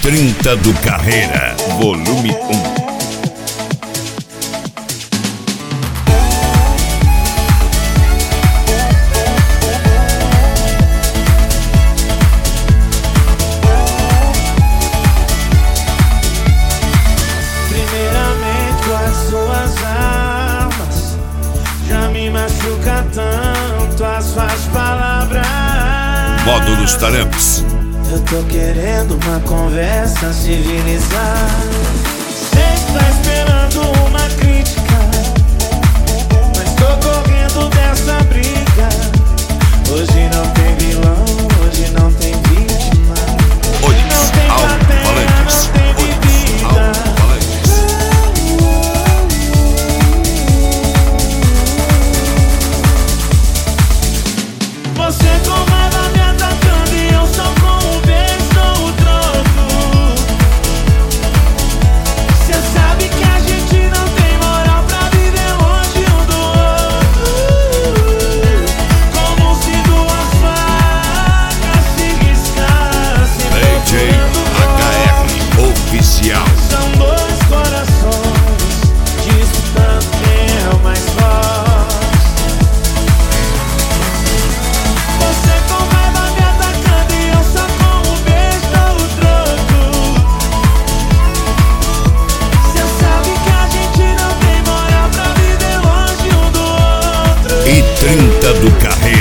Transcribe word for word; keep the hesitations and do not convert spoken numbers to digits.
trinta do Carreira, volume um. Machuca tanto as suas palavras. Módulos Tarampes. Eu tô querendo uma conversa civilizada. Sei que tá esperando uma crítica, mas tô correndo dessa briga. Hoje não tem vilão, hoje não tem vítima. Olhos, não tem alto-falantes. não tem bebida. Você com raiva me atacando e eu só com um beijo dou o troco. Cê sabe que a gente não tem moral pra viver longe um do outro. Como se duas facas se riscassem. D J H R Oficial. São dois corações disputando quem é o mais forte. trinta do Carreira.